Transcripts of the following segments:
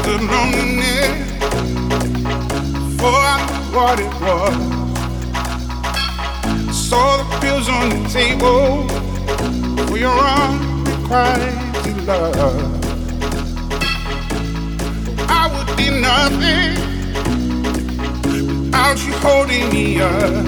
the loneliness for what it was. Saw the pills on the table for your unrequited love. I would be nothing without you holding me up.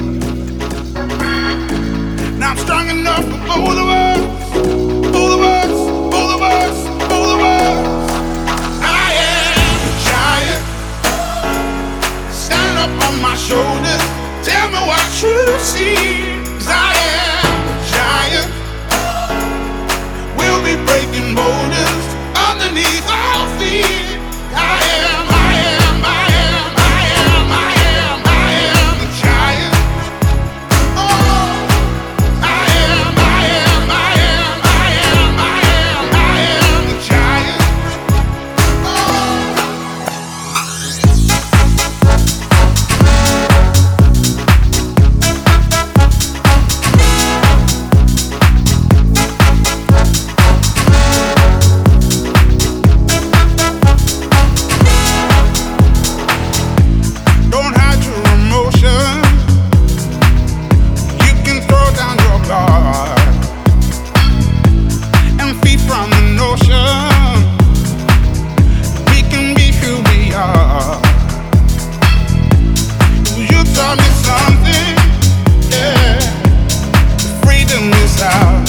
Now I'm strong enough for both of us, both of us, both of us, both of us. I am a giant. Stand up on my shoulders. Tell me what you see. 'Cause I am a giant. We'll be breaking boulders underneath our feet. I am, I am, I am, I am, I am, I am a giant. Oh, I am, I am, I am, I am, I am, I am a giant. Don't hide your emotion. You can throw down your guard and feed from the notion. We can be who we are. You taught me something, yeah. Freedom is out.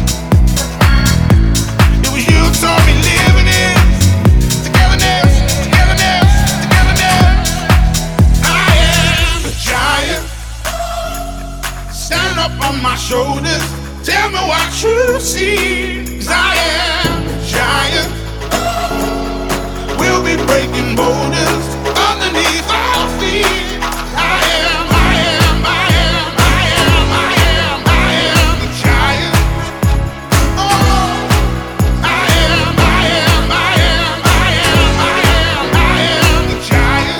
It was you taught me living is togetherness, togetherness, togetherness. I am a giant. Stand up on my shoulders. Tell me what you see. 'Cause I am a giant. We'll be breaking boulders underneath our feet. I am, I am, I am, I am, I am, I am a giant. Oh, I am, I am, I am, I am, I am, I am a giant.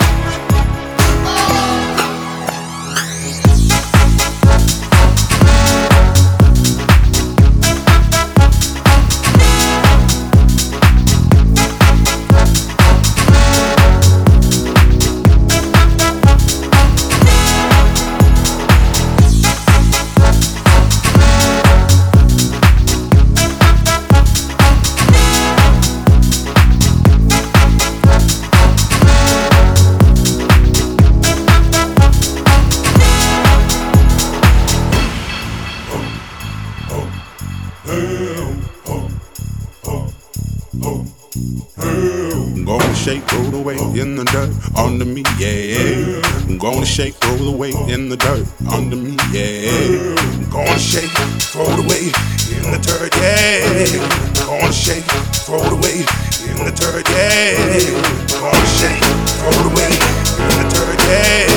I'm gonna shake, roll the weight in the dirt under me, yeah. I'm gonna shake, roll the weight in the dirt under me, yeah. I'm gonna shake, throw the weight in the dirt, yeah. I'm gonna shake, throw the weight in the dirt, yeah. I'm gonna shake, throw the weight in the dirt, yeah.